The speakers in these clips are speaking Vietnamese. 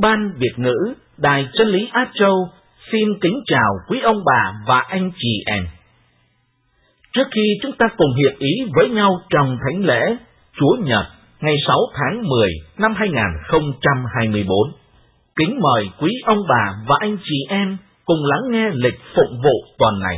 Ban Việt ngữ Đài Chân lý Á Châu xin kính chào quý ông bà và anh chị em. Trước khi chúng ta cùng hiệp ý với nhau trong thánh lễ Chúa Nhật ngày 6 tháng 10 năm 2024, kính mời quý ông bà và anh chị em cùng lắng nghe lịch phụng vụ tuần này.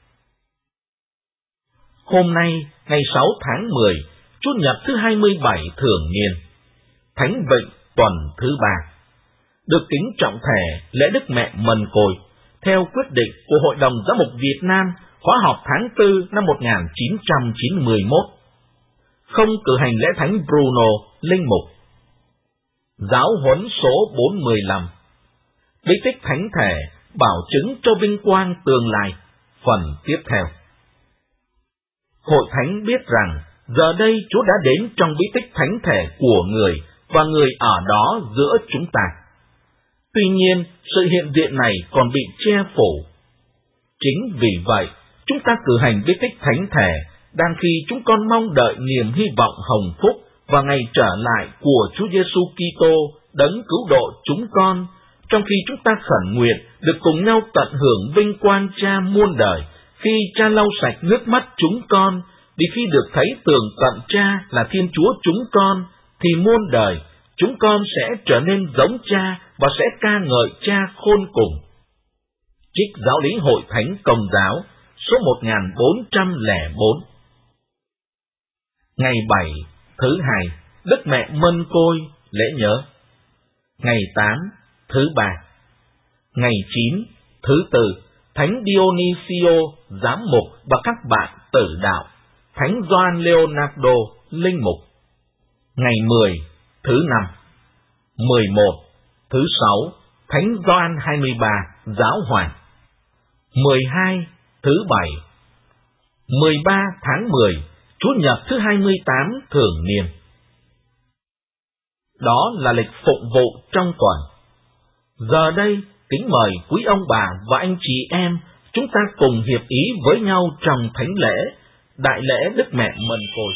Hôm nay, ngày 6 tháng 10, Chủ nhật thứ 27 thường niên, Thánh Vịnh tuần thứ 3, được kính trọng thể lễ Đức Mẹ Mân Côi, theo quyết định của Hội đồng Giám mục Việt Nam khóa họp tháng 4 năm 1991, không cử hành lễ Thánh Bruno linh mục. Giáo huấn số 415, bí tích thánh thể bảo chứng cho vinh quang tương lai, phần tiếp theo. Hội thánh biết rằng giờ đây Chúa đã đến trong bí tích thánh thể của người và người ở đó giữa chúng ta. Tuy nhiên, sự hiện diện này còn bị che phủ. Chính vì vậy, chúng ta cử hành bí tích thánh thể đang khi chúng con mong đợi niềm hy vọng hồng phúc và ngày trở lại của Chúa Giêsu Kitô đấng cứu độ chúng con, trong khi chúng ta khẩn nguyện được cùng nhau tận hưởng vinh quang Cha muôn đời, khi Cha lau sạch nước mắt chúng con, vì khi được thấy tường tận Cha là Thiên Chúa chúng con, thì muôn đời chúng con sẽ trở nên giống Cha và sẽ ca ngợi Cha khôn cùng. Trích Giáo lý Hội Thánh Công giáo số 1404. Ngày 7 thứ 2, Đức Mẹ Mân Côi lễ nhớ. Ngày 8 thứ 3. Ngày 9 thứ 4, Thánh Dionisio giám mục và các bạn tử đạo, Thánh Gioan Leonardo linh mục. Ngày 10 thứ 5. 11 thứ 6, Thánh Gioan 23 giáo hoàng. 12 thứ 7. 13 tháng 10, Chủ nhật thứ 28 thường niên. Đó là lịch phụng vụ trong tuần. Giờ đây, kính mời quý ông bà và anh chị em chúng ta cùng hiệp ý với nhau trong thánh lễ, Đại lễ Đức Mẹ Mân Côi.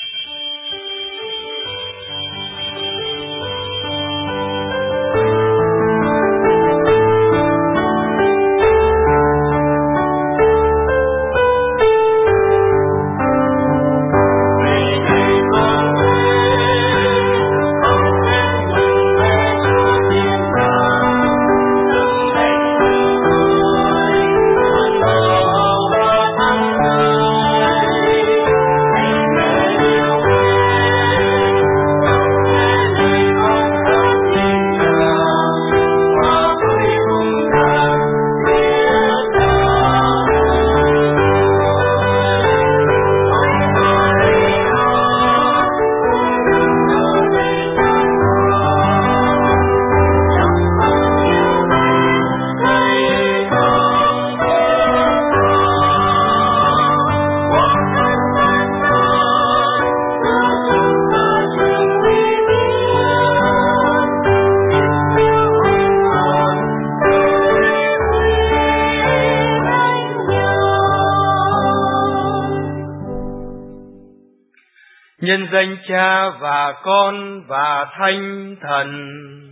Nhân danh Cha và Con và Thánh Thần.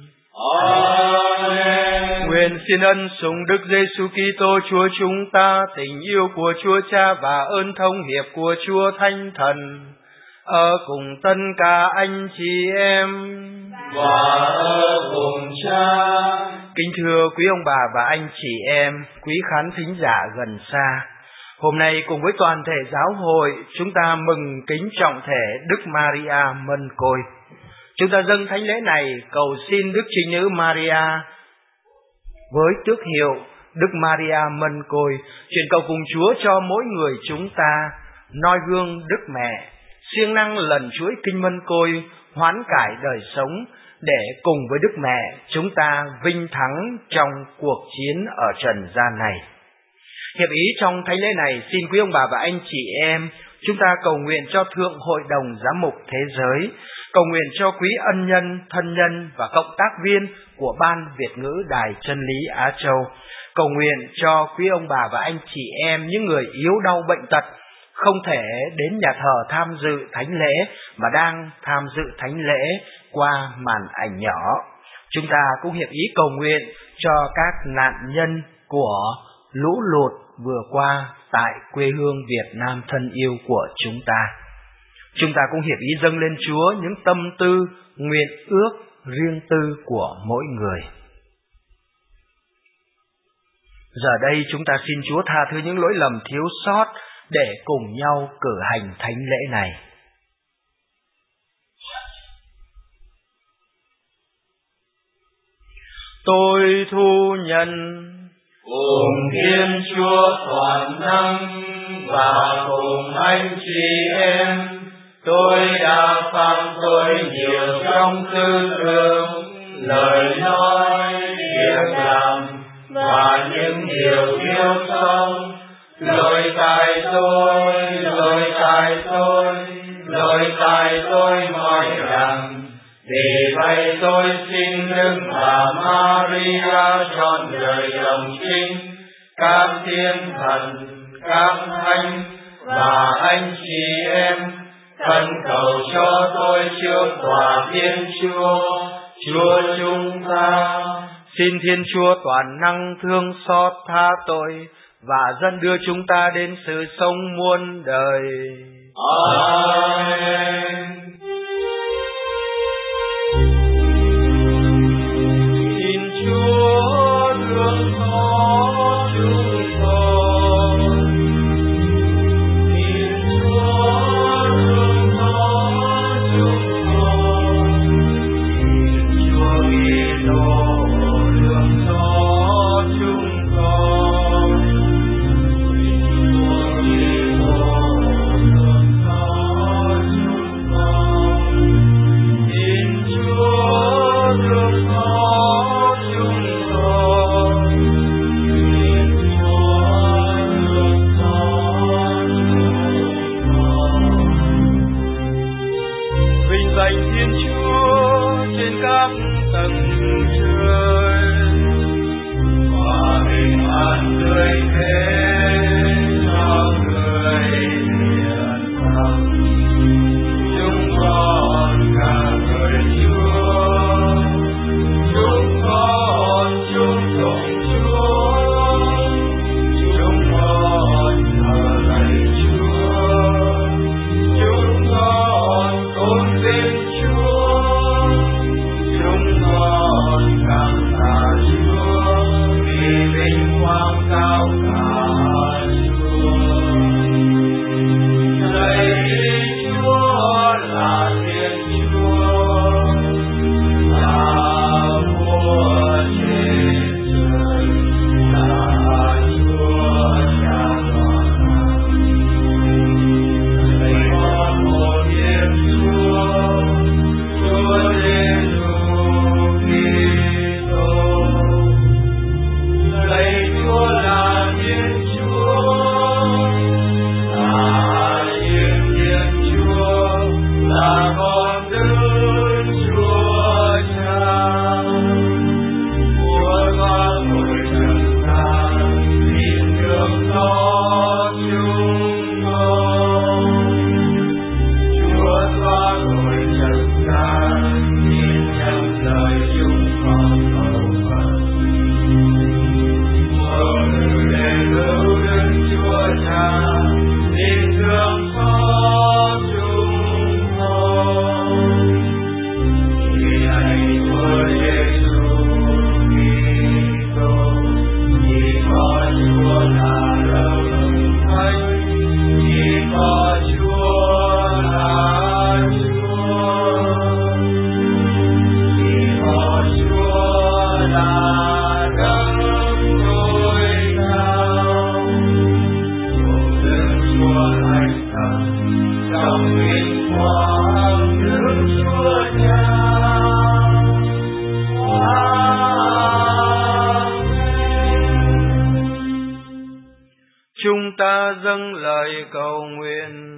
Amen. Nguyện xin ân sủng Đức Giêsu Kitô Chúa chúng ta, tình yêu của Chúa Cha và ơn thông hiệp của Chúa Thánh Thần ở cùng tất cả anh chị em và ở cùng Cha. Kính thưa quý ông bà và anh chị em, quý khán thính giả gần xa, hôm nay cùng với toàn thể giáo hội, chúng ta mừng kính trọng thể Đức Maria Mân Côi. Chúng ta dâng thánh lễ này cầu xin Đức Trinh Nữ Maria với tước hiệu Đức Maria Mân Côi truyền cầu cùng Chúa cho mỗi người chúng ta noi gương Đức Mẹ, siêng năng lần chuỗi kinh Mân Côi, hoán cải đời sống để cùng với Đức Mẹ chúng ta vinh thắng trong cuộc chiến ở trần gian này. Hiệp ý trong thánh lễ này, xin quý ông bà và anh chị em chúng ta cầu nguyện cho Thượng Hội đồng Giám mục Thế giới, cầu nguyện cho quý ân nhân, thân nhân và cộng tác viên của Ban Việt ngữ Đài Chân lý Á Châu, cầu nguyện cho quý ông bà và anh chị em, những người yếu đau bệnh tật, không thể đến nhà thờ tham dự thánh lễ mà đang tham dự thánh lễ qua màn ảnh nhỏ. Chúng ta cũng hiệp ý cầu nguyện cho các nạn nhân của lũ lụt vừa qua tại quê hương Việt Nam thân yêu của chúng ta. Chúng ta cũng hiệp ý dâng lên Chúa những tâm tư, nguyện ước riêng tư của mỗi người. Giờ đây chúng ta xin Chúa tha thứ những lỗi lầm thiếu sót để cùng nhau cử hành thánh lễ này. Tôi thu nhận cùng Thiên Chúa toàn năng và cùng anh chị em, tôi đã phạm tội nhiều trong tư tưởng, lời nói, việc làm và những điều thiếu sót. Lỗi tại tôi mọi rằng. Vì vậy tôi xin Đức Bà Maria trọn đời đồng trinh, các thiên thần, các thánh và anh chị em, khẩn cầu cho tôi trước tòa Thiên Chúa, Chúa chúng ta. Xin Thiên Chúa toàn năng thương xót tha tội và dẫn đưa chúng ta đến sự sống muôn đời. Amen. Xin Chúa thương xót chúng con. Xin Chúa thương xót chúng con. Xin Chúa Kitô thương xót chúng con. Xin Chúa Kitô thương xót chúng con. Xin Chúa thương xót chúng con. Xin Chúa thương xót chúng con. Vinh danh Thiên Chúa trên các tầng trời, Và bình an tươi thế cho người hiền tâm. Chúng con ca ngợi Chúa, chúng con chúc tụng Chúa, chúng con thờ lạy Chúa, chúng con tôn vinh Chúa, chúng con cảm tạ Chúa vì vinh quang cao cả Chúa. Lạy Chúa là Thiên Chúa, là vua trên trời, là Chúa Cha toàn năng. Lạy con một Thiên Chúa, Chúa Giêsu Kitô. Lạy Chúa là Thiên Chúa, là Thiên Chúa, là con Đức Chúa Cha. Chúa xóa tội trần gian, xin thương xót chúng con. Chúa xóa tội trần gian, xin nhận lời chúng con cầu khẩn. Chúa từ đền hữu Đức Chúa Cha, xin thương xót chúng con. Vì anh Chúa Giêsu Kitô, chỉ có Chúa là đấng thánh, chỉ có Chúa là Chúa, chỉ có Chúa là đấng tối cao. Cùng Đức Chúa Thánh Thần, trong vinh quang Đức Chúa Cha. Chúng ta dâng lời cầu nguyện.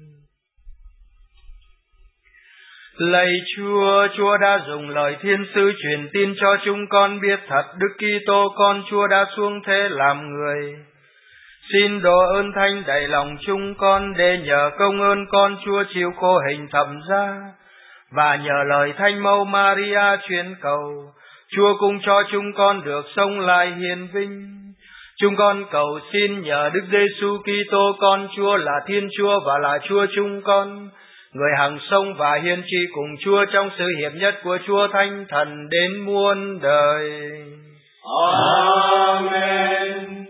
Lạy Chúa, Chúa đã dùng lời thiên sứ truyền tin cho chúng con biết thật Đức Kitô con Chúa đã xuống thế làm người. Xin độ ơn thánh đầy lòng chúng con để nhờ công ơn con Chúa chịu khổ hình thập giá và nhờ lời Thánh Mẫu Maria truyền cầu Chúa cũng cho chúng con được sống lại hiền vinh. Chúng con cầu xin nhờ Đức Giêsu Kitô con Chúa là Thiên Chúa và là Chúa chúng con, người hằng sống và hiên tri cùng Chúa trong sự hiệp nhất của Chúa Thánh Thần đến muôn đời. Amen.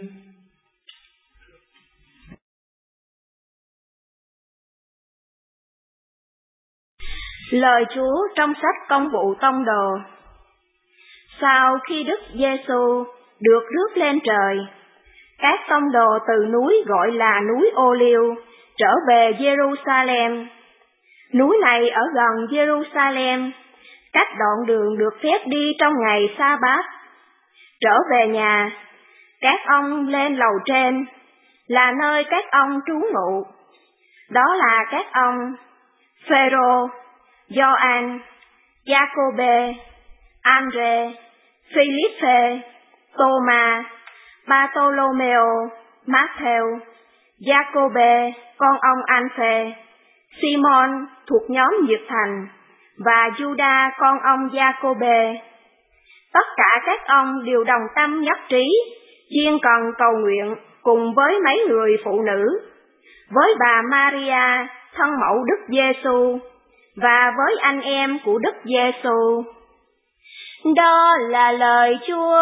Lời Chúa trong sách Công vụ Tông đồ. Sau khi Đức Giêsu được rước lên trời, các tông đồ từ núi gọi là núi Ô-liêu trở về Jerusalem. Núi này ở gần Jerusalem, cách đoạn đường được phép đi trong ngày Sa-bát. Trở về nhà, các ông lên lầu trên, là nơi các ông trú ngụ. Đó là các ông Phêrô, Gioan, Giacôbê, Andre, Philippe, Tô-ma, Bartolomeo, Matthew, Giacôbê con ông Alphe, Simon thuộc nhóm Nhiệt Thành và Juda con ông Giacôbê. Tất cả các ông đều đồng tâm nhất trí, chuyên cần cầu nguyện cùng với mấy người phụ nữ, với bà Maria thân mẫu Đức Giêsu và với anh em của Đức Giêsu. Đó là lời Chúa.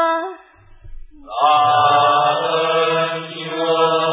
Ơn Chúa.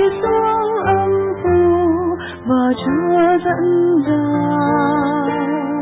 Chúa dẫn ra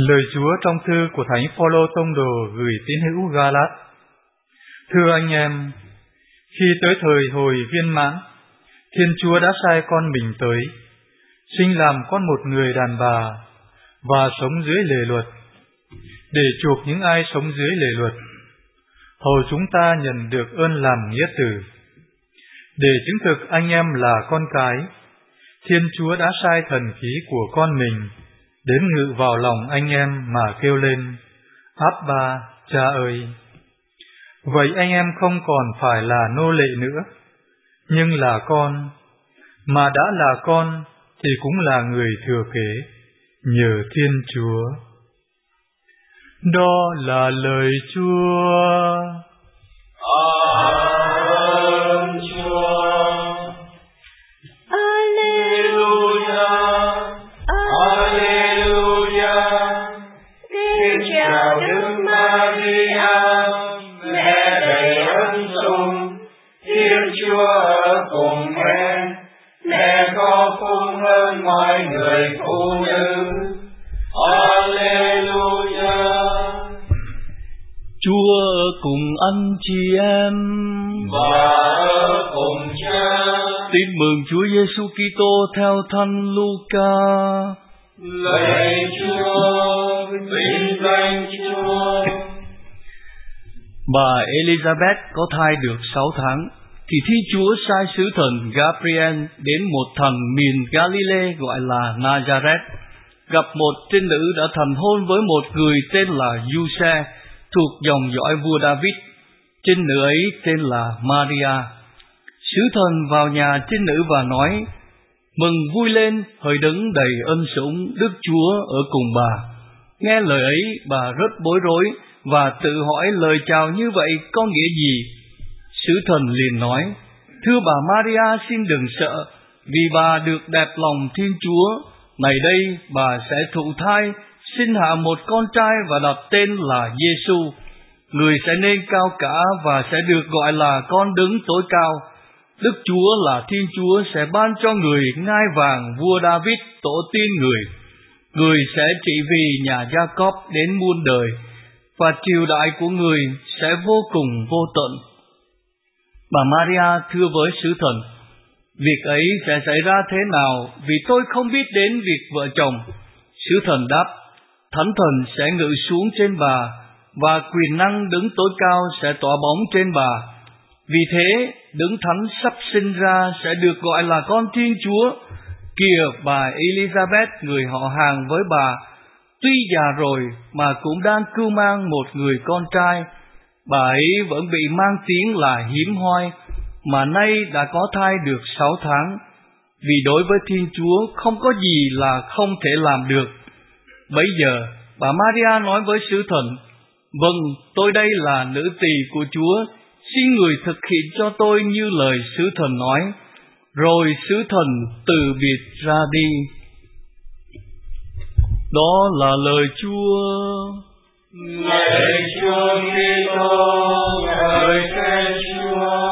Lời Chúa trong thư của Thánh Phaolô tông đồ gửi tín hữu Ga-lát. Thưa anh em, khi tới thời hồi viên mãn, Thiên Chúa đã sai con mình tới, sinh làm con một người đàn bà và sống dưới lề luật, để chuộc những ai sống dưới lề luật, hầu chúng ta nhận được ơn làm nghĩa tử. Để chứng thực anh em là con cái, Thiên Chúa đã sai thần khí của con mình đến ngự vào lòng anh em mà kêu lên: Abba, Cha ơi! Vậy anh em không còn phải là nô lệ nữa, nhưng là con, mà đã là con thì cũng là người thừa kế nhờ Thiên Chúa. Đó là lời Chúa. Ơn Chúa. Alleluia, Alleluia. Kính chào Đức Maria, mẹ đầy ân sủng, Thiên Chúa ở cùng mẹ có phúc hơn mọi người phụ nữ. Alleluia. Chúa ở cùng anh chị em và ở cùng Cha. Tin mừng Chúa Giêsu Kitô theo Thánh Luca. Lạy Chúa, vinh danh Chúa. Bà Elizabeth có thai được 6 tháng thì Thiên Chúa sai sứ thần Gabriel đến một thành miền Galilee gọi là Nazareth, gặp một trinh nữ đã thành hôn với một người tên là Giuse, thuộc dòng dõi vua David. Trinh nữ ấy tên là Maria. Sứ thần vào nhà trinh nữ và nói: Mừng vui lên, hỡi đấng đầy ân sủng, Đức Chúa ở cùng bà. Nghe lời ấy, bà rất bối rối và tự hỏi lời chào như vậy có nghĩa gì. Sứ thần liền nói: Thưa bà Maria, xin đừng sợ, vì bà được đẹp lòng Thiên Chúa. Này đây, bà sẽ thụ thai, sinh hạ một con trai và đặt tên là Giêsu. Người sẽ nên cao cả và sẽ được gọi là con đấng tối cao. Đức Chúa là Thiên Chúa sẽ ban cho người ngai vàng vua David tổ tiên người. Người sẽ trị vì nhà Gia-cóp đến muôn đời, và triều đại của người sẽ vô cùng vô tận. Bà Maria thưa với sứ thần: Việc ấy sẽ xảy ra thế nào, vì tôi không biết đến việc vợ chồng. Sứ thần đáp: Thánh thần sẽ ngự xuống trên bà, và quyền năng đấng tối cao sẽ tỏa bóng trên bà. Vì thế, đấng thánh sắp sinh ra sẽ được gọi là con Thiên Chúa. Kìa, bà Elizabeth, người họ hàng với bà, tuy già rồi mà cũng đang cưu mang một người con trai. Bà ấy vẫn bị mang tiếng là hiếm hoi, mà nay đã có thai được 6 tháng. Vì đối với Thiên Chúa không có gì là không thể làm được. Bấy giờ, bà Maria nói với sứ thần: Vâng, tôi đây là nữ tỳ của Chúa, xin người thực hiện cho tôi như lời sứ thần nói. Rồi sứ thần từ biệt ra đi. Đó là lời Chúa. Lạy Chúa Kitô, ngợi khen Chúa.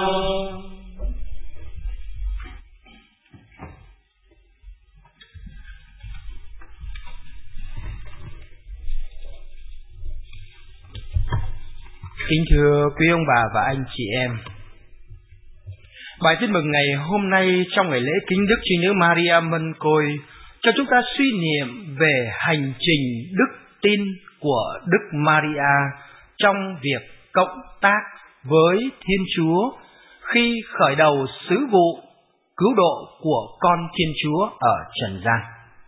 Kính thưa quý ông bà và anh chị em, bài tin mừng ngày hôm nay trong ngày lễ kính Đức Trinh Nữ Maria Mân Côi cho chúng ta suy niệm về hành trình đức tin của Đức Maria trong việc cộng tác với Thiên Chúa khi khởi đầu sứ vụ cứu độ của con Thiên Chúa ở trần gian.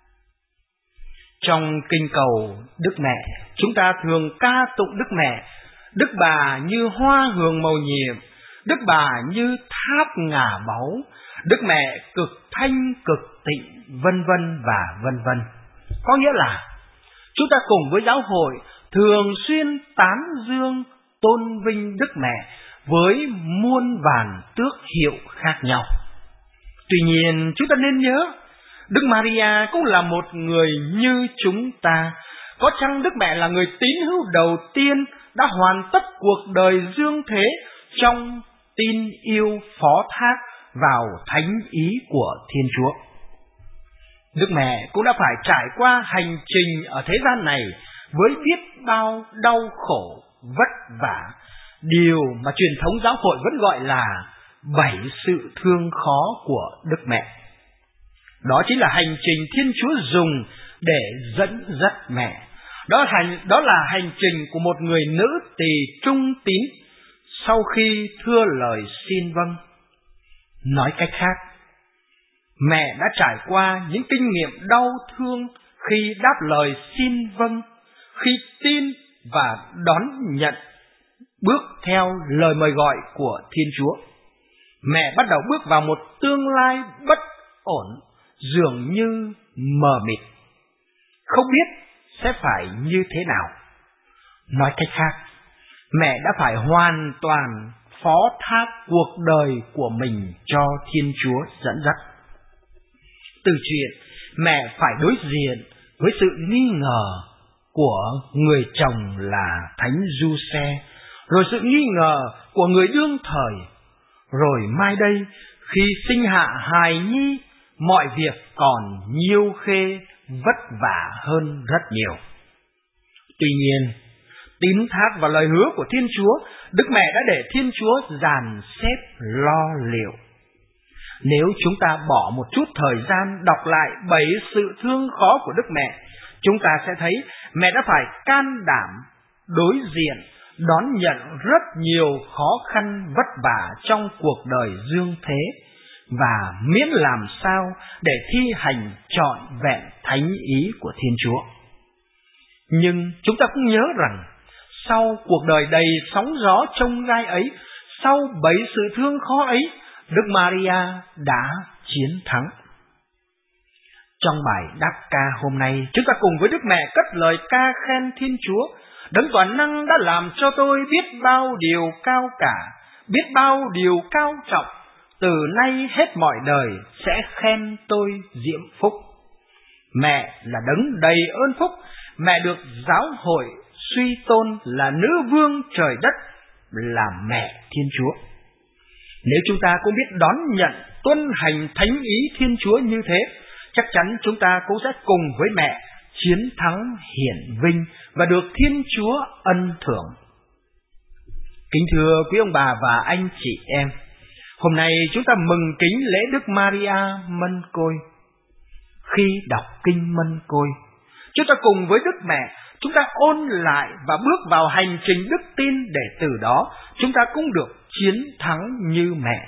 Trong kinh cầu Đức Mẹ, chúng ta thường ca tụng Đức Mẹ: Đức bà như hoa hương màu nhiệm, Đức bà như tháp ngà báu, Đức Mẹ cực thanh cực tịnh, vân vân và vân vân. Có nghĩa là chúng ta cùng với giáo hội thường xuyên tán dương tôn vinh Đức Mẹ với muôn vàn tước hiệu khác nhau. Tuy nhiên, chúng ta nên nhớ, Đức Maria cũng là một người như chúng ta. Có chăng Đức Mẹ là người tín hữu đầu tiên đã hoàn tất cuộc đời dương thế trong tin yêu phó thác vào thánh ý của Thiên Chúa. Đức Mẹ cũng đã phải trải qua hành trình ở thế gian này với biết bao đau khổ, vất vả, điều mà truyền thống giáo hội vẫn gọi là 7 sự thương khó của Đức Mẹ. Đó chính là hành trình Thiên Chúa dùng để dẫn dắt mẹ. Đó là hành trình của một người nữ tỳ trung tín sau khi thưa lời xin vâng. Nói cách khác, mẹ đã trải qua những kinh nghiệm đau thương khi đáp lời xin vâng, khi tin và đón nhận bước theo lời mời gọi của Thiên Chúa. Mẹ bắt đầu bước vào một tương lai bất ổn, dường như mờ mịt, không biết sẽ phải như thế nào. Nói cách khác, mẹ đã phải hoàn toàn phó thác cuộc đời của mình cho Thiên Chúa dẫn dắt. Từ chuyện mẹ phải đối diện với sự nghi ngờ của người chồng là Thánh Giuse, rồi sự nghi ngờ của người đương thời, rồi mai đây khi sinh hạ hài nhi, mọi việc còn nhiêu khê vất vả hơn rất nhiều. Tuy nhiên, tín thác vào lời hứa của Thiên Chúa, Đức Mẹ đã để Thiên Chúa dàn xếp lo liệu. Nếu chúng ta bỏ một chút thời gian đọc lại 7 sự thương khó của Đức Mẹ, chúng ta sẽ thấy mẹ đã phải can đảm đối diện, đón nhận rất nhiều khó khăn vất vả trong cuộc đời dương thế, và miễn làm sao để thi hành trọn vẹn thánh ý của Thiên Chúa. Nhưng chúng ta cũng nhớ rằng, sau cuộc đời đầy sóng gió chông gai ấy, sau 7 sự thương khó ấy, Đức Maria đã chiến thắng. Trong bài đáp ca hôm nay, chúng ta cùng với Đức Mẹ cất lời ca khen Thiên Chúa. Đấng toàn năng đã làm cho tôi biết bao điều cao cả, biết bao điều cao trọng, từ nay hết mọi đời sẽ khen tôi diễm phúc. Mẹ là đấng đầy ơn phúc, mẹ được giáo hội suy tôn là nữ vương trời đất, là mẹ Thiên Chúa. Nếu chúng ta cũng biết đón nhận, tuân hành thánh ý Thiên Chúa như thế, chắc chắn chúng ta cũng sẽ cùng với mẹ chiến thắng hiển vinh và được Thiên Chúa ân thưởng. Kính thưa quý ông bà và anh chị em, hôm nay chúng ta mừng kính lễ Đức Maria Mân Côi. Khi đọc kinh Mân Côi, chúng ta cùng với Đức Mẹ, chúng ta ôn lại và bước vào hành trình đức tin để từ đó chúng ta cũng được chiến thắng như mẹ.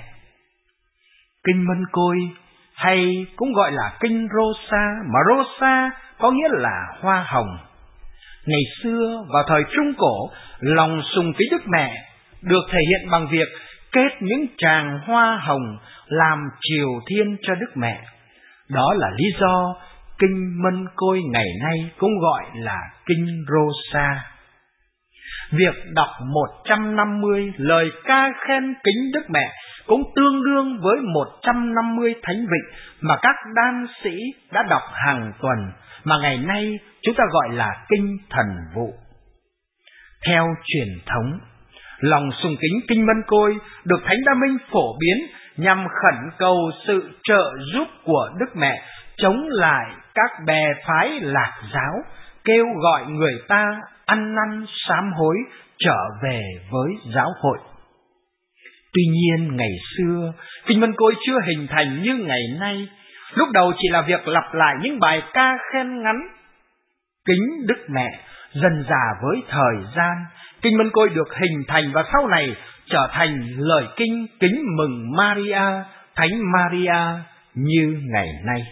Kinh Mân Côi hay cũng gọi là kinh Rosa, mà Rosa có nghĩa là hoa hồng. Ngày xưa vào thời Trung Cổ, lòng sùng kính Đức Mẹ được thể hiện bằng việc kết những tràng hoa hồng làm triều thiên cho Đức Mẹ. Đó là lý do kinh Mân Côi ngày nay cũng gọi là kinh Rosa. Việc đọc 150 lời ca khen kính Đức Mẹ cũng tương đương với 150 thánh vịnh mà các đan sĩ đã đọc hàng tuần, mà ngày nay chúng ta gọi là kinh thần vụ. Theo truyền thống, lòng sùng kính kinh Mân Côi được Thánh Đa Minh phổ biến nhằm khẩn cầu sự trợ giúp của Đức Mẹ chống lại các bè phái lạc giáo, kêu gọi người ta ăn năn sám hối trở về với giáo hội. Tuy nhiên ngày xưa, kinh Mân Côi chưa hình thành như ngày nay. Lúc đầu chỉ là việc lặp lại những bài ca khen ngắn kính Đức Mẹ. Dần dà với thời gian, kinh Mân Côi được hình thành và sau này trở thành lời kinh kính mừng Maria, Thánh Maria như ngày nay.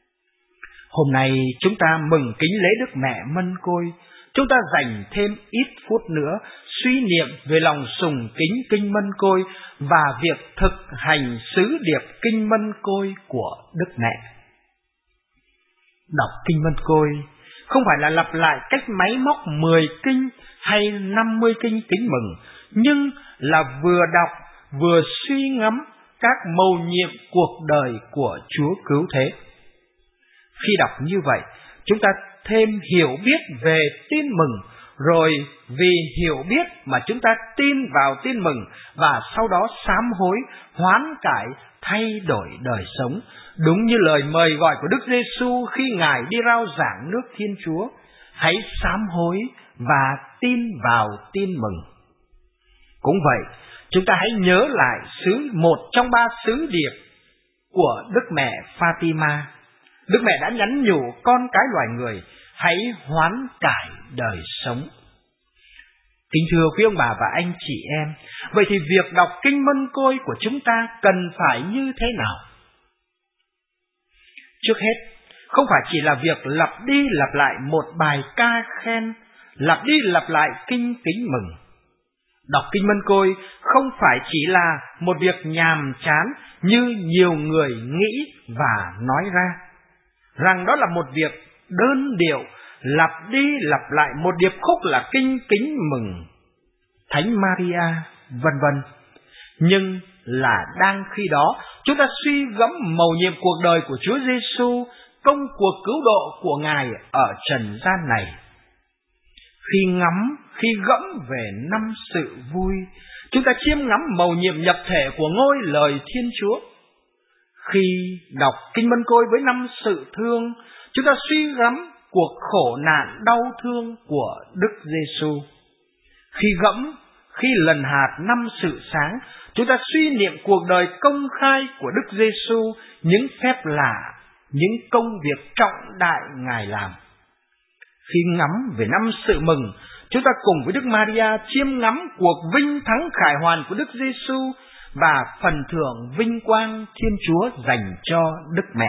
Hôm nay chúng ta mừng kính lễ Đức Mẹ Mân Côi. Chúng ta dành thêm ít phút nữa suy niệm về lòng sùng kính kinh Mân Côi và việc thực hành sứ điệp kinh Mân Côi của Đức Mẹ. Đọc kinh Mân Côi không phải là lặp lại cách máy móc 10 kinh hay 50 kinh kính mừng, nhưng là vừa đọc vừa suy ngẫm các mầu nhiệm cuộc đời của Chúa Cứu Thế. Khi đọc như vậy, chúng ta thêm hiểu biết về tin mừng, rồi vì hiểu biết mà chúng ta tin vào tin mừng và sau đó sám hối, hoán cải, thay đổi đời sống, đúng như lời mời gọi của Đức Giêsu khi Ngài đi rao giảng nước Thiên Chúa. hãy sám hối và tin vào tin mừng. Cũng vậy, chúng ta hãy nhớ lại một trong 3 sứ điệp của Đức Mẹ Fatima. Đức Mẹ đã nhắn nhủ con cái loài người hãy hoán cải đời sống. Kính thưa quý ông bà và anh chị em, vậy thì việc đọc Kinh Mân Côi của chúng ta cần phải như thế nào? Trước hết, không phải chỉ là việc lặp đi lặp lại một bài ca khen, lặp đi lặp lại kinh kính mừng. Đọc Kinh Mân Côi không phải chỉ là một việc nhàm chán như nhiều người nghĩ và nói ra, rằng đó là một việc đơn điệu, lặp đi lặp lại một điệp khúc là kinh kính mừng Thánh Maria, vân vân. Nhưng là đang khi đó, chúng ta suy gẫm mầu nhiệm cuộc đời của Chúa Giêsu, công cuộc cứu độ của Ngài ở trần gian này. Khi gẫm về 5 sự vui, chúng ta chiêm ngắm mầu nhiệm nhập thể của ngôi lời Thiên Chúa. Khi đọc Kinh Mân Côi với 5 sự thương, chúng ta suy gẫm cuộc khổ nạn đau thương của Đức Giêsu. Khi lần hạt 5 sự sáng, chúng ta suy niệm cuộc đời công khai của Đức Giêsu, những phép lạ, những công việc trọng đại Ngài làm. Khi ngắm về 5 sự mừng, chúng ta cùng với Đức Maria chiêm ngắm cuộc vinh thắng khải hoàn của Đức Giêsu và phần thưởng vinh quang Thiên Chúa dành cho Đức Mẹ.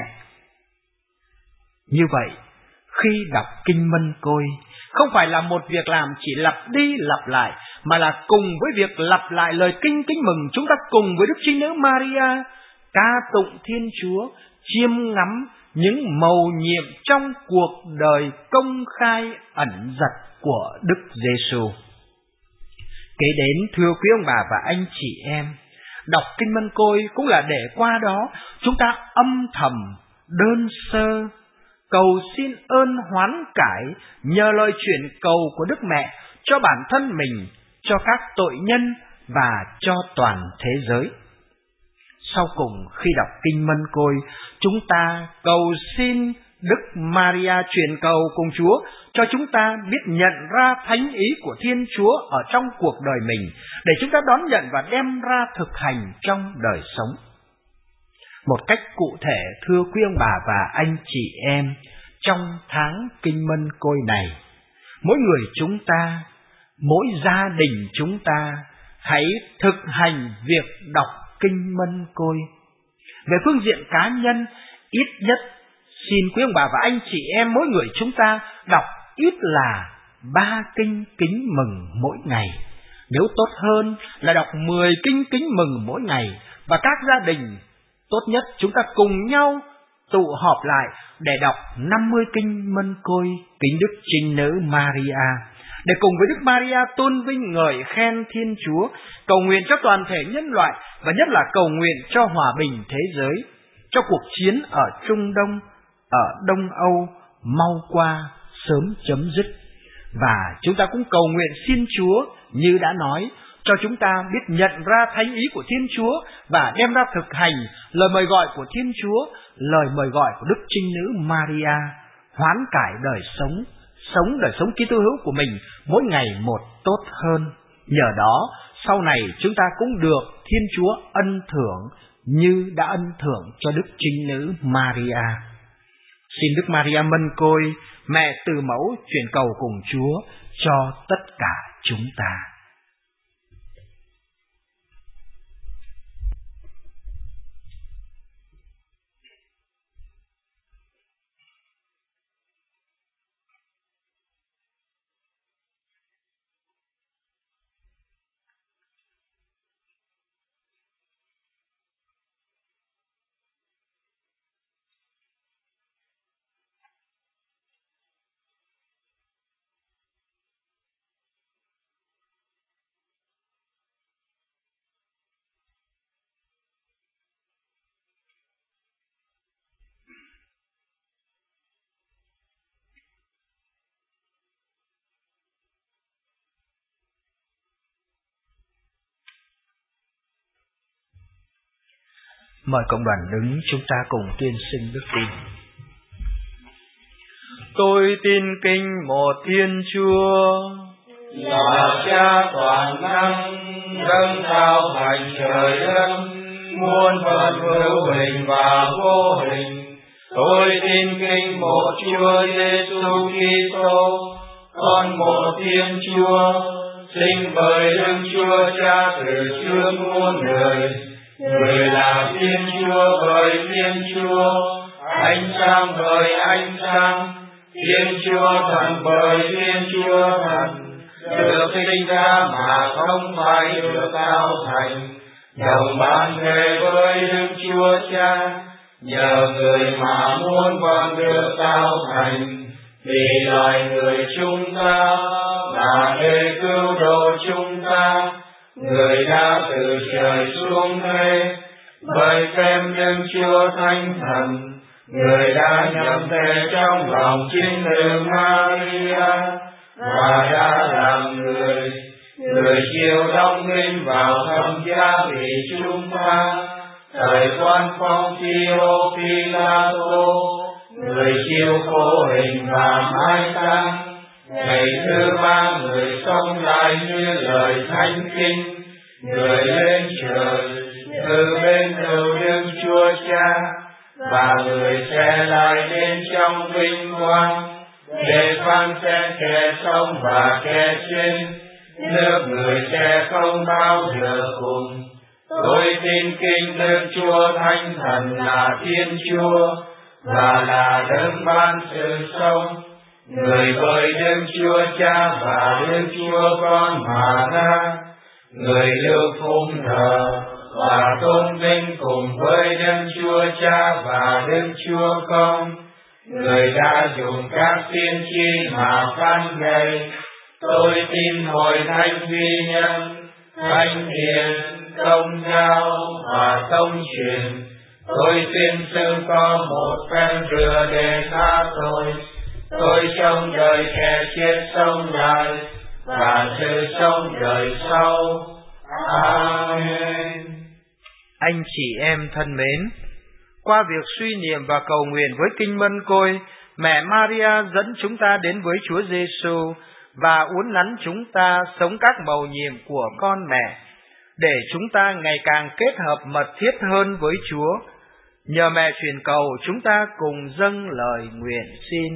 Như vậy, khi đọc Kinh Mân Côi, không phải là một việc làm chỉ lặp đi lặp lại, mà là cùng với việc lặp lại lời kinh kính mừng, chúng ta cùng với Đức Trinh Nữ Maria ca tụng Thiên Chúa, chiêm ngắm những mầu nhiệm trong cuộc đời công khai ẩn dật của Đức Giêsu. Kế đến, thưa quý ông bà và anh chị em, đọc Kinh Mân Côi cũng là để qua đó chúng ta âm thầm, đơn sơ, cầu xin ơn hoán cải nhờ lời chuyển cầu của Đức Mẹ cho bản thân mình, cho các tội nhân và cho toàn thế giới. Sau cùng, khi đọc Kinh Mân Côi, chúng ta cầu xin Đức Maria truyền cầu cùng Chúa cho chúng ta biết nhận ra thánh ý của Thiên Chúa ở trong cuộc đời mình, để chúng ta đón nhận và đem ra thực hành trong đời sống. Một cách cụ thể, thưa quý ông bà và anh chị em, trong tháng Kinh Mân Côi này, mỗi người chúng ta, mỗi gia đình chúng ta hãy thực hành việc đọc Kinh Mân Côi. Về phương diện cá nhân, ít nhất xin quý ông bà và anh chị em mỗi người chúng ta đọc ít là 3 kinh kính mừng mỗi ngày. Nếu tốt hơn là đọc 10 kinh kính mừng mỗi ngày. Và các gia đình, tốt nhất chúng ta cùng nhau tụ họp lại để đọc 50 kinh Mân Côi kính Đức Trinh Nữ Maria, để cùng với Đức Maria tôn vinh ngợi khen Thiên Chúa, cầu nguyện cho toàn thể nhân loại và nhất là cầu nguyện cho hòa bình thế giới, cho cuộc chiến ở Trung Đông, ở Đông Âu mau qua, sớm chấm dứt. Và chúng ta cũng cầu nguyện xin Chúa như đã nói, cho chúng ta biết nhận ra thánh ý của Thiên Chúa và đem ra thực hành lời mời gọi của Thiên Chúa, lời mời gọi của Đức Trinh Nữ Maria, hoán cải đời sống, sống đời sống Kitô hữu của mình mỗi ngày một tốt hơn. Nhờ đó, sau này chúng ta cũng được Thiên Chúa ân thưởng như đã ân thưởng cho Đức Trinh Nữ Maria. Xin Đức Maria Mân Côi, mẹ từ mẫu truyền cầu cùng Chúa cho tất cả chúng ta. Mời cộng đoàn đứng, chúng ta cùng tuyên xưng đức tin. Tôi tin kính một Thiên Chúa, là Cha toàn năng, đấng cao thành trời đất, muôn vật hữu hình và vô hình. Tôi tin kính một Chúa Giêsu Kitô, con một Thiên Chúa, sinh bởi Đức Chúa Cha từ trước muôn người. Người là Thiên Chúa bởi Thiên Chúa, ánh sáng bởi ánh sáng, Thiên Chúa Thần bởi Thiên Chúa Thần, được sinh ra mà không phải được tạo thành, đồng ban thể với Đức Chúa Cha, nhờ người mà muôn vật được tạo thành, vì loài người chúng ta là để cứu độ chúng ta. Người đã từ trời xuống thế, bởi phép Đức Chúa Thánh Thần, người đã nhập thể trong lòng chính nữ Maria và đã làm người. Người chịu đóng đinh vào thập giá vì chúng ta, thời quan Phong Pio Pilato, người chịu khổ hình và mai táng. Ngày thứ ba người sống lại như lời thánh kinh, người lên trời từ bên đầu Đức Chúa Cha, và người sẽ lại đến trong vinh quang để phán xét kẻ sống và kẻ chết. Nước người sẽ không bao giờ cùng. Tôi tin kính Đức Chúa Thánh Thần là Thiên Chúa và là đấng ban sự sống, người bởi Đức Chúa Cha và Đức Chúa Con mà ra, người được phụng thờ và tôn vinh cùng với Đức Chúa Cha và Đức Chúa Con. Người đã dùng các tiên tri mà phán dạy. Tôi tin hội thánh duy nhân, thánh hiền, công giáo và tông truyền. Tôi tin xưng có một phen rửa để tha tội. Tôi sống đời kẻ chết sống lại và sự sống đời sau. Amen. Anh chị em thân mến, qua việc suy niệm và cầu nguyện với kinh Mân Côi, mẹ Maria dẫn chúng ta đến với Chúa Giêsu và uốn nắn chúng ta sống các mầu nhiệm của con mẹ, để chúng ta ngày càng kết hợp mật thiết hơn với Chúa. Nhờ mẹ truyền cầu, chúng ta cùng dâng lời nguyện xin.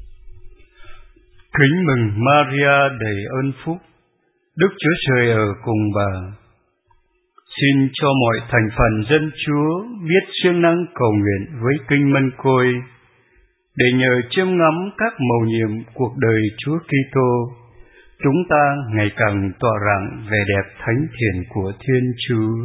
Kính mừng Maria đầy ơn phúc, Đức Chúa Trời ở cùng bà. Xin cho mọi thành phần dân Chúa biết siêng năng cầu nguyện với kinh Mân Côi, để nhờ chiêm ngắm các mầu nhiệm cuộc đời Chúa Kitô, chúng ta ngày càng tỏa rạng vẻ đẹp thánh thiện của Thiên Chúa.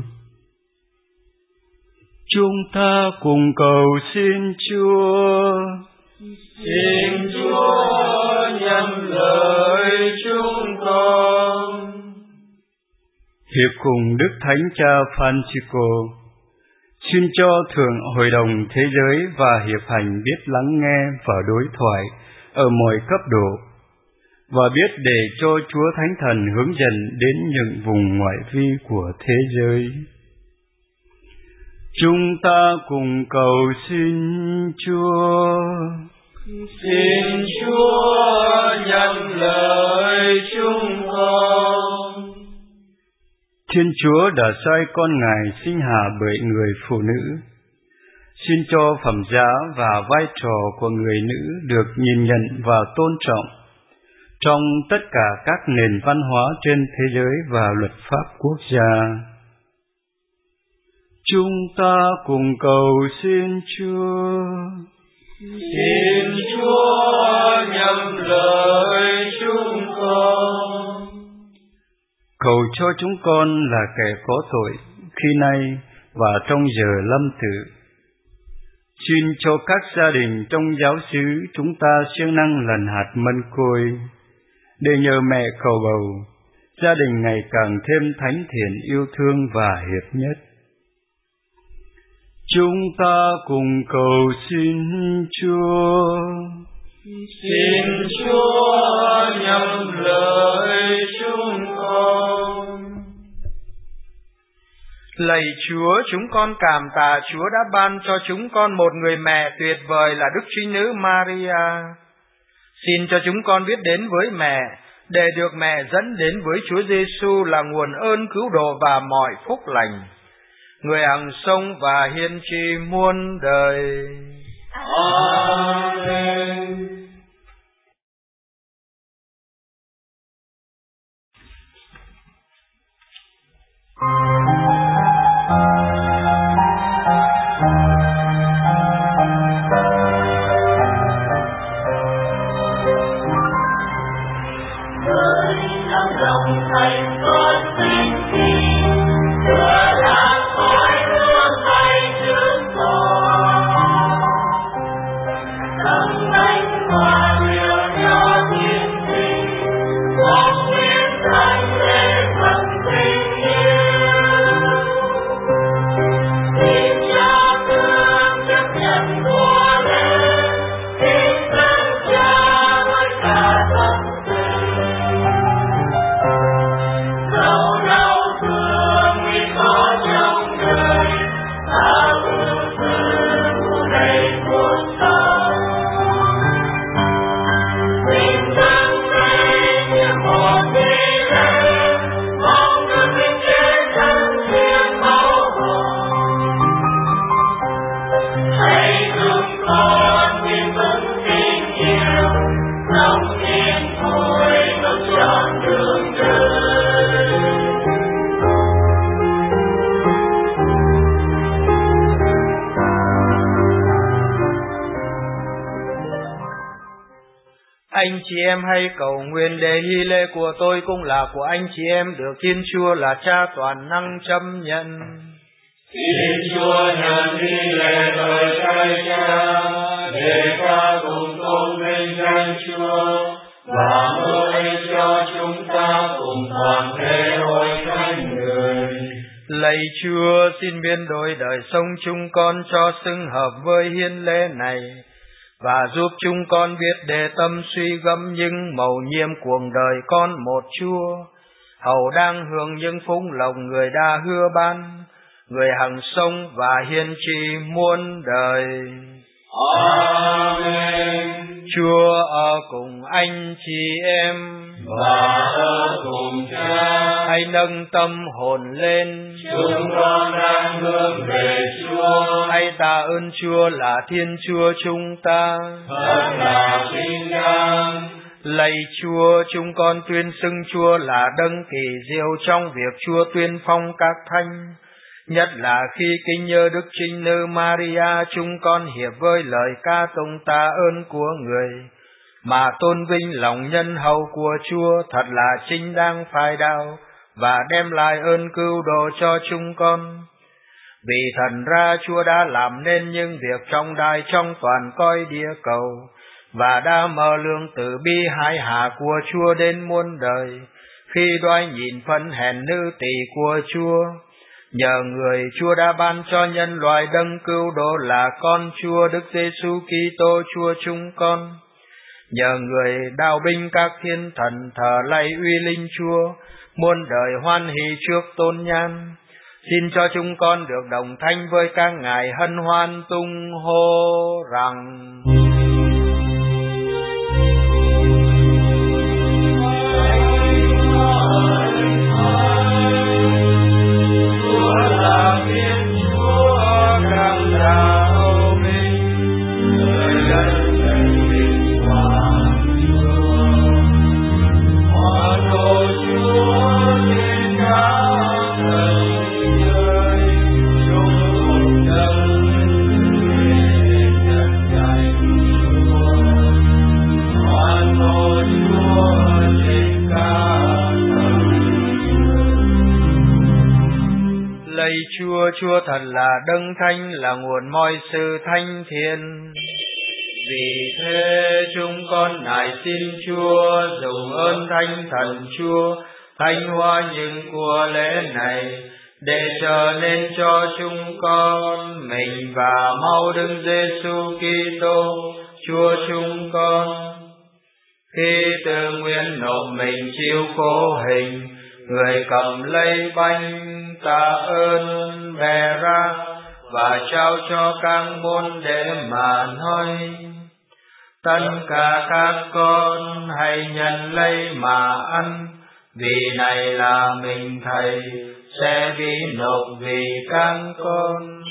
Chúng ta cùng cầu xin Chúa. Xin Chúa nhận lời chúng con. Hiệp cùng Đức Thánh Cha Francisco, xin cho Thượng Hội đồng Thế giới và Hiệp hành biết lắng nghe và đối thoại ở mọi cấp độ, và biết để cho Chúa Thánh Thần hướng dẫn đến những vùng ngoại vi của thế giới. Chúng ta cùng cầu xin Chúa. Xin Chúa nhận lời chúng con. Thiên Chúa đã sai con Ngài sinh hạ bởi người phụ nữ. Xin cho phẩm giá và vai trò của người nữ được nhìn nhận và tôn trọng trong tất cả các nền văn hóa trên thế giới và luật pháp quốc gia. Chúng ta cùng cầu xin Chúa. Xin Chúa nhận lời chúng con. Cầu cho chúng con là kẻ có tội khi nay và trong giờ lâm tử. Xin cho các gia đình trong giáo xứ chúng ta siêng năng lần hạt Mân Côi, để nhờ mẹ cầu bầu, gia đình ngày càng thêm thánh thiện, yêu thương và hiệp nhất. Chúng ta cùng cầu xin Chúa. Xin Chúa nhận lời chúng con. Lạy Chúa, chúng con cảm tạ Chúa đã ban cho chúng con một người mẹ tuyệt vời là Đức Trinh Nữ Maria. Xin cho chúng con biết đến với mẹ, để được mẹ dẫn đến với Chúa Giêsu là nguồn ơn cứu độ và mọi phúc lành, người hằng sống và hiên tri muôn đời. Amen. Anh chị em hãy cầu nguyện để hy lễ của tôi cũng là của anh chị em được Thiên Chúa là Cha toàn năng chấp nhận. Thiên Chúa nhận hy lễ lời Thầy Cha để ca cùng tôn vinh danh Chúa và ơn cho chúng ta cùng toàn thể hội thánh người. Lạy Chúa, xin biến đổi đời sống chúng con cho xứng hợp với hiến lễ này, và giúp chúng con biết để tâm suy gẫm những mầu nhiệm cuộc đời con một Chúa, hầu đang hưởng những phúc lộc người đã hứa ban, người hằng sống và hiên tri muôn đời. Amen. Chúa ở cùng anh chị em và ở cùng Cha. Hãy nâng tâm hồn lên, Chúng con đang hướng về Chúa. Hãy tạ ơn Chúa là Thiên Chúa chúng ta. Thật là chính đáng. Lạy Chúa, chúng con tuyên xưng Chúa là đấng kỳ diệu trong việc Chúa tuyên phong các thánh, nhất là khi kính nhớ Đức Trinh Nữ Maria, chúng con hiệp với lời ca tụng tạ ơn của người, mà tôn vinh lòng nhân hậu của Chúa thật là chính đáng phái đạo, và đem lại ơn cứu độ cho chúng con. Vì thần ra Chúa đã làm nên những việc trọng đại trong toàn cõi địa cầu, và đã mở lương từ bi hải hạ của Chúa đến muôn đời, khi đoái nhìn phận hèn nữ tỳ của Chúa. Nhờ người, Chúa đã ban cho nhân loại đấng cứu độ là con Chúa Đức Giêsu Kitô Chúa chúng con. Nhờ người đao binh các thiên thần thờ lạy uy linh Chúa, muôn đời hoan hỷ trước tôn nhan. Xin cho chúng con được đồng thanh với các ngài hân hoan tung hô rằng: Chúa thật là đấng thánh, là nguồn mọi sự thánh thiện. Vì thế chúng con nài xin Chúa dùng ơn thánh thần Chúa thánh hóa những của lễ này, để trở nên cho chúng con mình và mau Đức Giêsu Kitô Chúa chúng con. Khi tự nguyện nộp mình chịu khổ hình, người cầm lấy bánh tạ ơn bè ra và trao cho các môn để mà nói: Tất cả các con hãy nhận lấy mà ăn, vì này là mình Thầy sẽ bị nộp vì các con.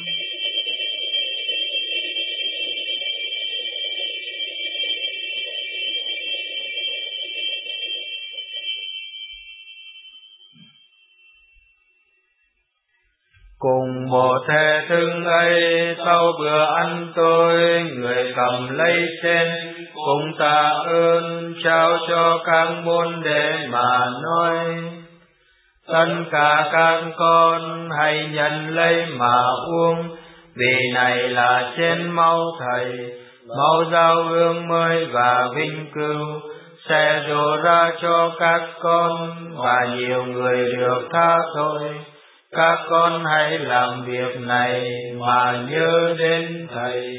Cùng một thể thức ấy, sau bữa ăn tối, người cầm lấy chén, cùng tạ ơn trao cho các môn đệ mà nói: Tất cả các con hãy nhận lấy mà uống, vì này là chén máu Thầy, máu giao ước mới và vinh cửu, sẽ đổ ra cho các con và nhiều người được tha tội. Các con hãy làm việc này mà nhớ đến Thầy.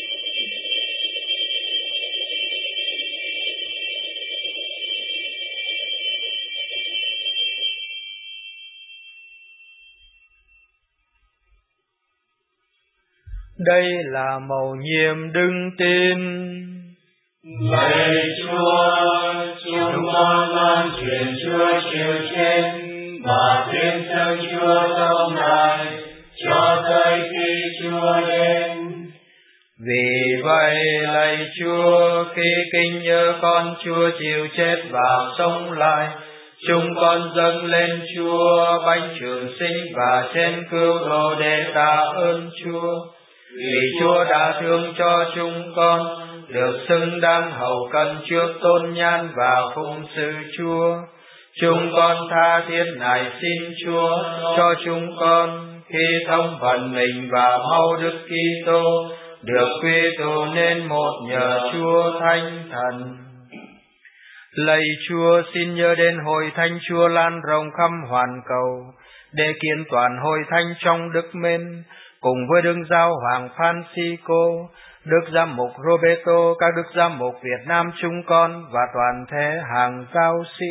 Đây là mầu nhiệm đức tin. Lạy Chúa, chúng con loan truyền Chúa chiều trên và tuyên xưng Chúa lâu dài cho tới khi Chúa đến. Vì vậy lạy Chúa, khi kinh nhớ con Chúa chịu chết và sống lại, chúng con dâng lên Chúa bánh trường sinh và chén cứu độ để tạ ơn Chúa. Vì Chúa đã thương cho chúng con, được xứng đáng hầu cận trước tôn nhan và phụng sự Chúa. Chúng con tha thiết nài xin Chúa cho chúng con khi thông vận mình và máu Đức Kitô được quy tụ nên một nhờ Chúa Thánh Thần. Lạy Chúa, xin nhớ đến hội thánh Chúa lan rộng khắp hoàn cầu, để kiện toàn hội thánh trong đức mến, cùng với Đức Giáo Hoàng Francisco, Đức Giám mục Roberto, các Đức Giám mục Việt Nam chúng con và toàn thể hàng giáo sĩ.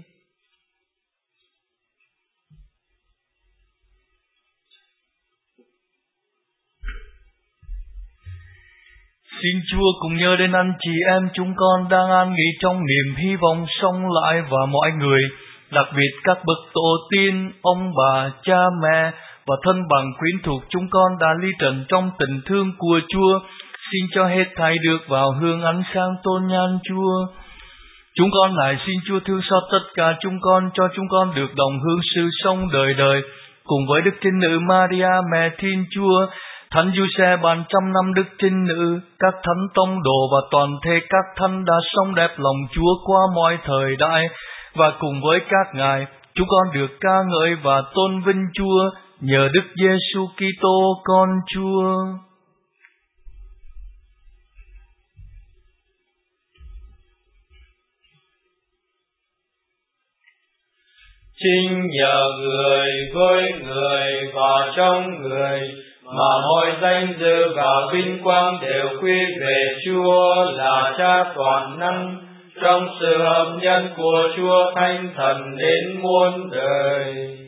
Xin Chúa cùng nhớ đến anh chị em chúng con đang an nghỉ trong niềm hy vọng sống lại và mọi người, đặc biệt các bậc tổ tiên, ông bà, cha mẹ và thân bằng quyến thuộc chúng con đã ly trần trong tình thương của Chúa. Xin cho hết thảy được vào hương ánh sáng tôn nhan Chúa. Chúng con lại xin Chúa thương xót tất cả chúng con, cho chúng con được đồng hương sự sống đời đời cùng với Đức Trinh Nữ Maria mẹ Thiên Chúa, Thánh Giuse ban trăm năm Đức Trinh Nữ, các thánh tông đồ và toàn thể các thánh đã sống đẹp lòng Chúa qua mọi thời đại, và cùng với các ngài chúng con được ca ngợi và tôn vinh Chúa nhờ Đức Giêsu Kitô con Chúa. Chính nhờ người với người và trong người mà mọi danh dự và vinh quang đều quy về Chúa là Cha toàn năng, trong sự hợp nhân của Chúa Thánh Thần đến muôn đời.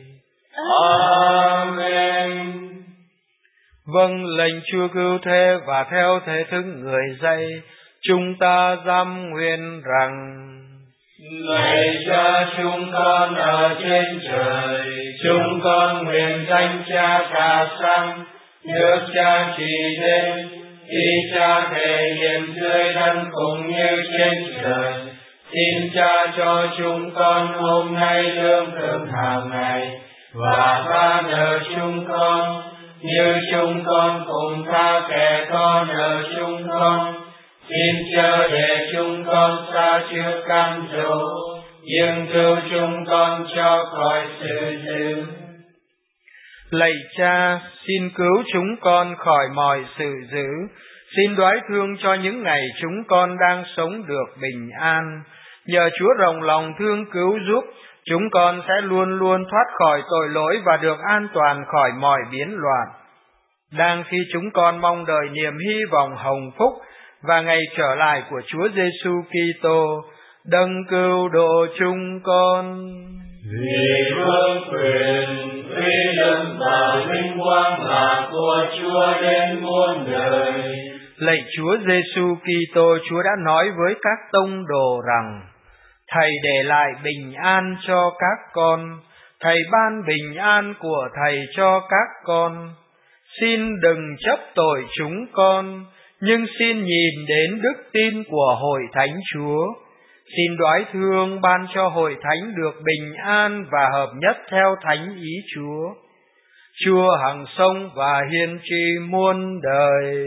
Amen. Vâng lệnh Chúa cứu thế và theo thể thức người dạy, chúng ta dám nguyện rằng: Lạy Cha chúng con ở trên trời, chúng con nguyện danh Cha cả sang, nước Cha trị đến, ý Cha thể hiện dưới đất cũng như trên trời. Xin Cha cho chúng con hôm nay lương thực hàng ngày, và tha nợ chúng con như chúng con cũng tha kẻ có nợ chúng con. Xin chớ để chúng con xa trước cam dỗ, nhưng cứu chúng con cho khỏi sự dữ. Lạy Cha, xin cứu chúng con khỏi mọi sự dữ. Xin đoái thương cho những ngày chúng con đang sống được bình an. Nhờ Chúa rộng lòng thương cứu giúp, chúng con sẽ luôn luôn thoát khỏi tội lỗi và được an toàn khỏi mọi biến loạn. Đang khi chúng con mong đợi niềm hy vọng hồng phúc và ngày trở lại của Chúa Giêsu Kitô, đấng cứu độ chúng con. Vì vương quyền, uy lực và vinh quang là của Chúa đến muôn đời. Lạy Chúa Giêsu Kitô, Chúa đã nói với các tông đồ rằng: Thầy để lại bình an cho các con, Thầy ban bình an của Thầy cho các con. Xin đừng chấp tội chúng con, nhưng xin nhìn đến đức tin của Hội Thánh Chúa. Xin đoái thương ban cho Hội Thánh được bình an và hợp nhất theo thánh ý Chúa. Chúa hằng sống và hiên tri muôn đời.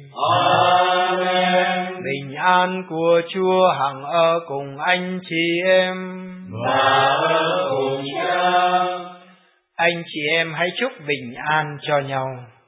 Amen. Bình an của Chúa hằng ở cùng anh chị em và ở cùng Cha. Anh chị em hãy chúc bình an cho nhau.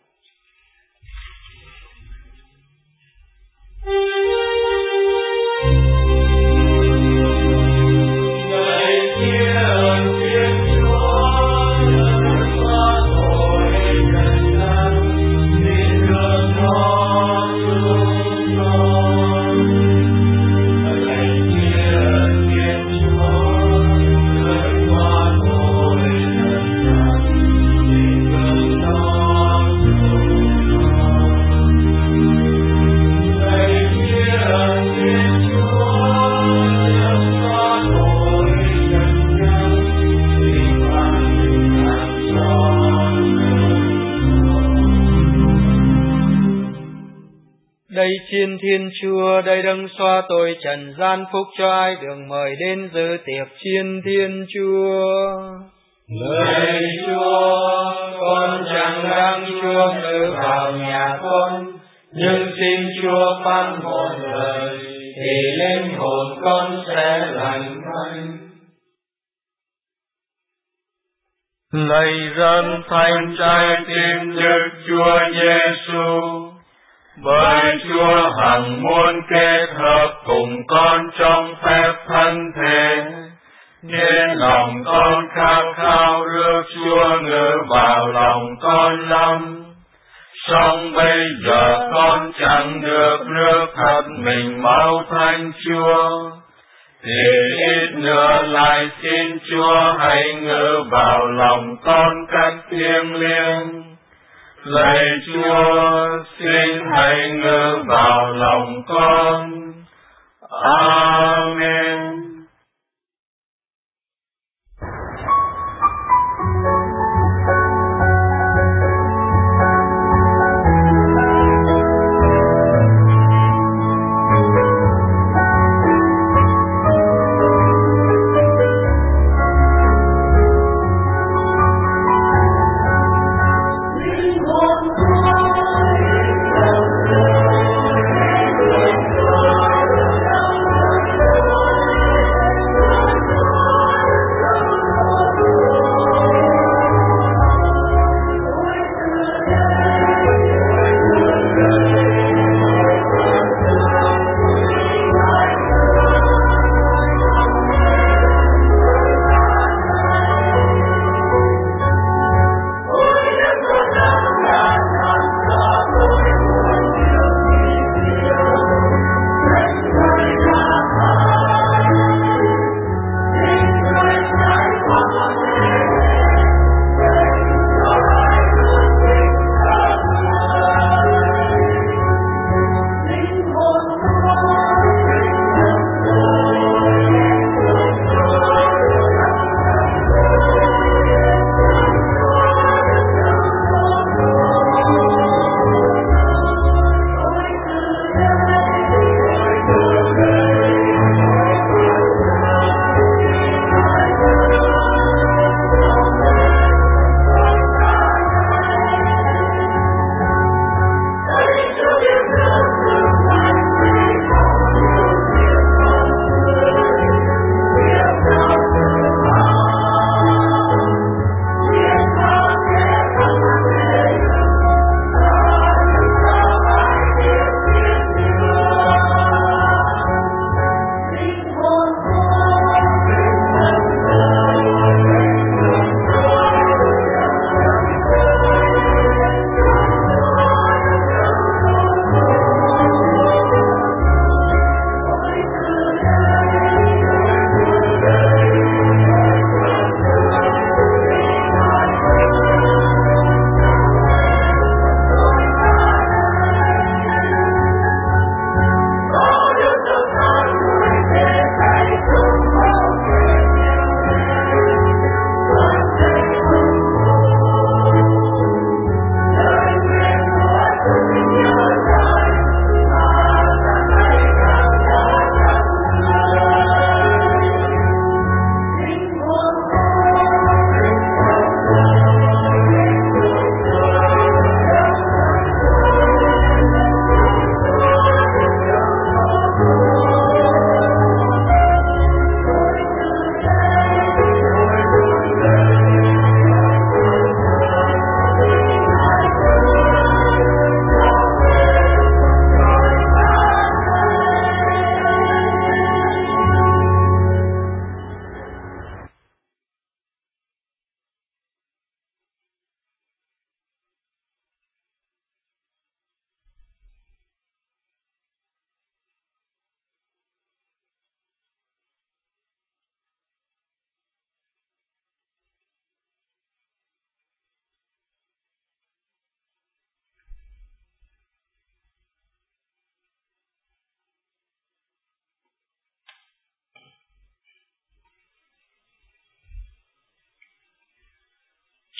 Đây chiên Thiên Chúa, đây đấng xoa tội trần gian, phúc cho ai được mời đến dự tiệc chiên Thiên Chúa. Lạy Chúa, con chẳng đáng Chúa tự vào nhà con, nhưng xin Chúa phán một lời, thì linh hồn con sẽ lành mạnh. Lạy dân thanh trái tim Đức Chúa Giêsu, bởi Chúa hằng muốn kết hợp cùng con trong phép thân thể, nên lòng con khát khao rước Chúa ngự vào lòng con lắm. Song bây giờ con chẳng được rước thật mình mau thánh Chúa, thì ít nữa lại xin Chúa hãy ngự vào lòng con cách thiêng liêng. Lạy Chúa, xin hãy ngự vào lòng con. Amen.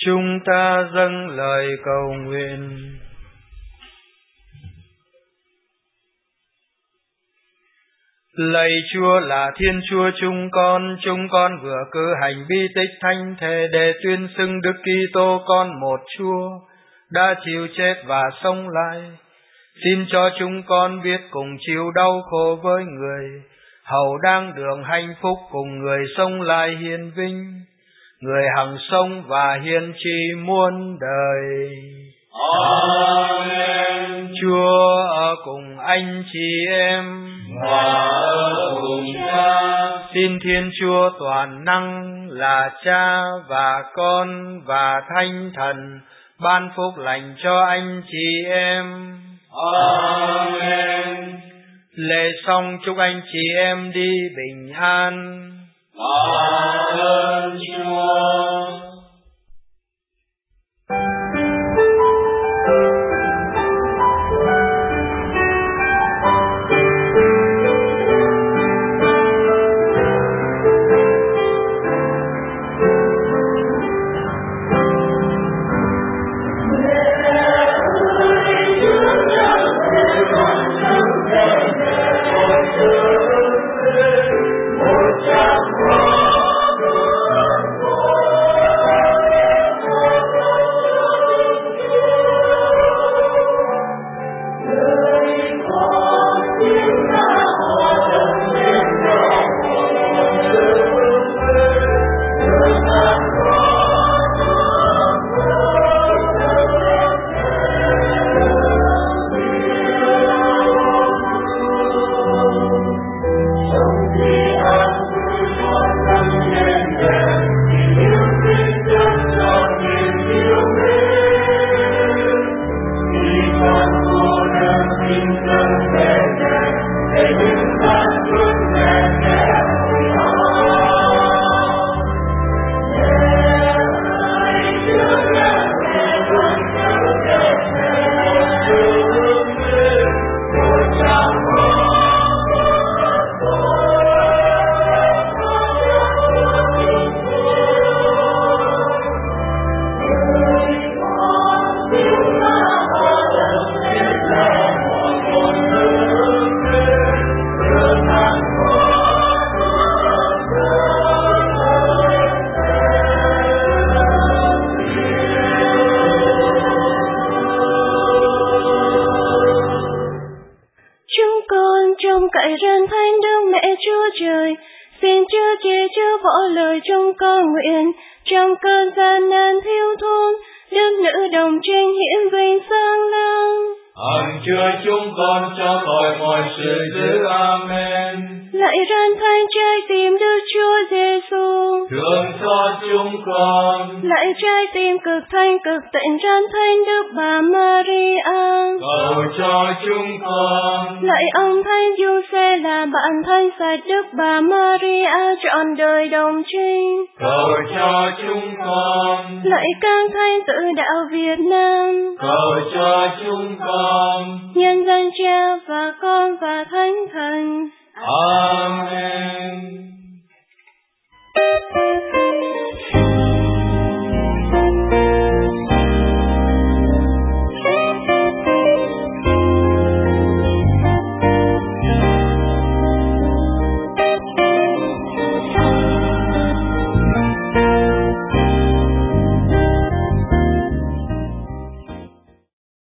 Chúng ta dâng lời cầu nguyện. Lạy Chúa là Thiên Chúa chúng con vừa cử hành bi tích thánh thể để tuyên xưng Đức Kitô con một Chúa đã chịu chết và sống lại. Xin cho chúng con biết cùng chịu đau khổ với người, hầu đang đường hạnh phúc cùng người sống lại hiền vinh, người hằng sống và hiền trị muôn đời. Amen. Chúa ở cùng anh chị em và ở cùng Cha. Xin Thiên Chúa toàn năng là Cha và Con và Thánh Thần ban phúc lành cho anh chị em. Amen. Lễ xong chúc anh chị em đi bình an. Tạ ơn Chúa. Nhân danh Cha và Con và Thánh Thần. Amen.